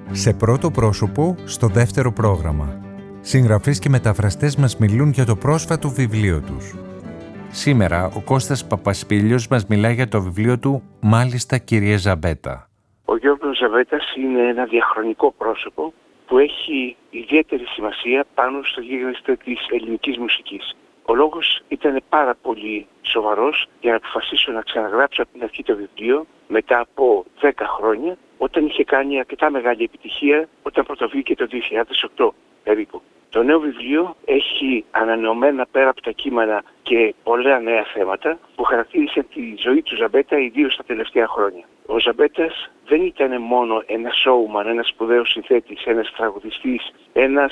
Σε πρώτο πρόσωπο, στο δεύτερο πρόγραμμα. Συγγραφείς και μεταφραστές μας μιλούν για το πρόσφατο βιβλίο τους. Σήμερα, ο Κώστας Παπασπίλιος μας μιλάει για το βιβλίο του «Μάλιστα, κύριε Ζαμπέτα». Ο Γιώργος Ζαμπέτας είναι ένα διαχρονικό πρόσωπο που έχει ιδιαίτερη σημασία πάνω στο γίγνεσθε της ελληνικής μουσικής. Ο λόγος ήταν πάρα πολύ σοβαρός για να αποφασίσω να ξαναγράψω από την αρχή το βιβλίο μετά από 10 χρόνια, όταν είχε κάνει αρκετά μεγάλη επιτυχία, όταν πρωτοβγήκε το 2008 περίπου. Το νέο βιβλίο έχει ανανεωμένα πέρα από τα κείμενα και πολλά νέα θέματα που χαρακτήρισαν τη ζωή του Ζαμπέτα, ιδίως τα τελευταία χρόνια. Ο Ζαμπέτας δεν ήταν μόνο ένας showman, ένας σπουδαίος συνθέτης, ένας τραγουδιστής, ένας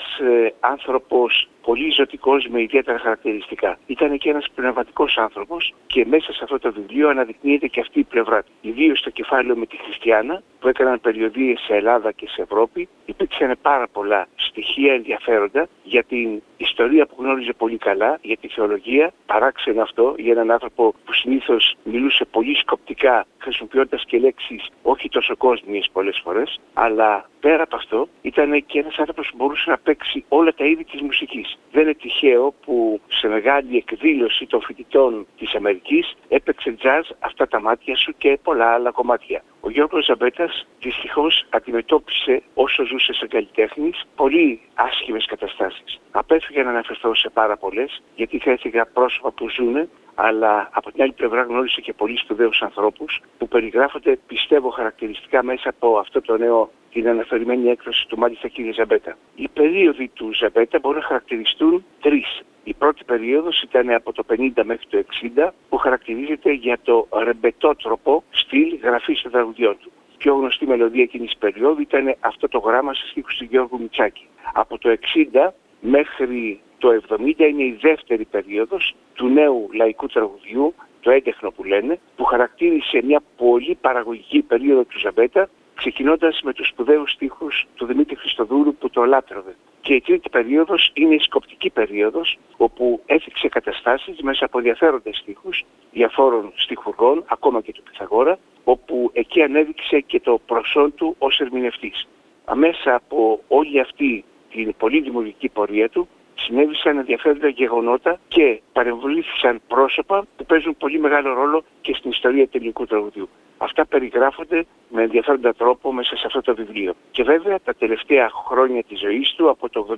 άνθρωπος πολύ ζωτικός με ιδιαίτερα χαρακτηριστικά. Ήταν και ένας πνευματικός άνθρωπος και μέσα σε αυτό το βιβλίο αναδεικνύεται και αυτή η πλευρά του. Ιδίως στο κεφάλαιο με τη Χριστιάνα που έκαναν περιοδίες σε Ελλάδα και σε Ευρώπη, υπήρξαν πάρα πολλά στοιχεία ενδιαφέροντα για την ιστορία που γνώριζε πολύ καλά, για τη θεολογία, παράξενο αυτό για έναν άνθρωπο που συνήθως μιλούσε πολύ σκοπτικά, χρησιμοποιώντας και λέξεις όχι τόσο κόσμιες πολλές φορές, αλλά πέρα από αυτό ήταν και ένας άνθρωπος που μπορούσε να παίξει όλα τα είδη της μουσικής. Δεν είναι τυχαίο που σε μεγάλη εκδήλωση των φοιτητών της Αμερικής έπαιξε jazz «Αυτά τα μάτια σου» και πολλά άλλα κομμάτια. Ο Γιώργος Ζαμπέτας δυστυχώς αντιμετώπισε όσο ζούσε σαν καλλιτέχνης πολύ άσχημες καταστάσεις. Απέφυγα να αναφερθώ σε πάρα πολλές, γιατί θα έφυγα πρόσωπα που ζουνε, αλλά από την άλλη πλευρά γνώρισε και πολύ σπουδαίους ανθρώπους που περιγράφονται, πιστεύω, χαρακτηριστικά μέσα από αυτό το νέο, την αναφερειμένη έκδοση του «Μάλιστα, κύριε Ζαμπέτα». Οι περίοδοι του Ζαμπέτα μπορούν να χαρακτηριστούν τρεις. Η πρώτη περίοδος ήταν από το 50 μέχρι το 60, που χαρακτηρίζεται για το ρεμπετότροπο στυλ γραφής των τραγουδιών του. Η πιο γνωστή μελωδία εκείνης της περίοδου ήταν αυτό το γράμμα σε στίχους του Γιώργου Μητσάκη. Από το 60 μέχρι το 70 είναι η δεύτερη περίοδος του νέου λαϊκού τραγουδιού, το έντεχνο που λένε, που χαρακτήρισε μια πολύ παραγωγική περίοδο του Ζαμπέτα, ξεκινώντας με τους σπουδαίους στίχους του Δημήτρη Χριστοδούρου που το λάτρευε. Και η τρίτη περίοδος είναι η σκοπτική περίοδος, όπου έφυξε καταστάσεις μέσα από ενδιαφέροντες στίχους διαφόρων στιχουργών, ακόμα και του Πυθαγόρα, όπου εκεί ανέδειξε και το προσόν του ως ερμηνευτής. Αμέσα από όλη αυτή την πολύ δημιουργική πορεία του, συνέβησαν ενδιαφέροντα γεγονότα και παρεμβλήθησαν πρόσωπα που παίζουν πολύ μεγάλο ρόλο και στην ιστορία του ελληνικού τραγουδιού. Αυτά περιγράφονται με ενδιαφέροντα τρόπο μέσα σε αυτό το βιβλίο. Και βέβαια τα τελευταία χρόνια της ζωής του, από το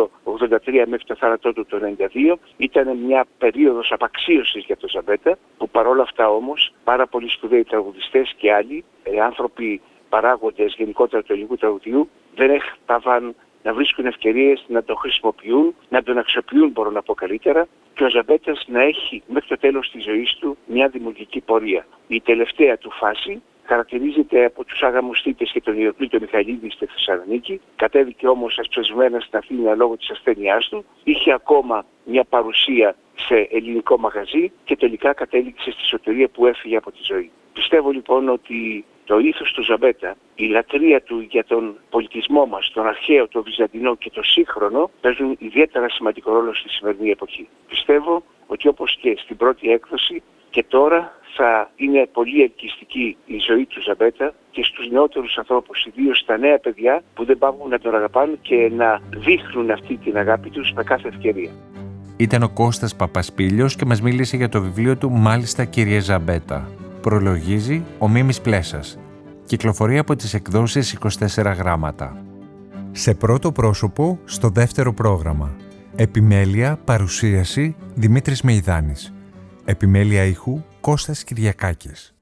82-83 μέχρι το θάνατό του το 92, ήταν μια περίοδος απαξίωσης για τον Ζαμπέτα, που παρόλα αυτά όμως πάρα πολλοί σπουδαίοι τραγουδιστές και άλλοι, άνθρωποι παράγοντες γενικότερα του ελληνικού τραγουδιού, δεν έχταβαν να βρίσκουν ευκαιρίες να το χρησιμοποιούν, να τον αξιοποιούν, μπορώ να πω καλύτερα, και ο Ζαμπέτας να έχει μέχρι το τέλος της ζωής του μια δημιουργική πορεία. Η τελευταία του φάση χαρακτηρίζεται από τους άγαμους θήτες και τον Ηρακλή Μιχαηλίδη στη Θεσσαλονίκη, κατέβηκε όμως ασπεσμένα στην Αθήνα λόγω της ασθένειάς του, είχε ακόμα μια παρουσία σε ελληνικό μαγαζί και τελικά κατέληξε στη σωτηρία που έφυγε από τη ζωή. Πιστεύω λοιπόν ότι το ήθος του Ζαμπέτα, η λατρεία του για τον πολιτισμό μας, τον αρχαίο, τον βυζαντινό και τον σύγχρονο, παίζουν ιδιαίτερα σημαντικό ρόλο στη σημερινή εποχή. Πιστεύω ότι όπως και στην πρώτη έκδοση και τώρα θα είναι πολύ ελκυστική η ζωή του Ζαμπέτα και στους νεότερους ανθρώπους, ιδίως στα νέα παιδιά που δεν πάβουν να τον αγαπάνε και να δείχνουν αυτή την αγάπη τους με κάθε ευκαιρία. Ήταν ο Κώστας Παπασπίλιος και μας μίλησε για το βιβλίο του «Μάλιστα, κύριε Ζαμπέτα». Προλογίζει ο Μίμης Πλέσας. Κυκλοφορεί από τις εκδόσεις 24 γράμματα. Σε πρώτο πρόσωπο, στο δεύτερο πρόγραμμα. Επιμέλεια, παρουσίαση, Δημήτρης Μεϊδάνης. Επιμέλεια ήχου, Κώστας Κυριακάκης.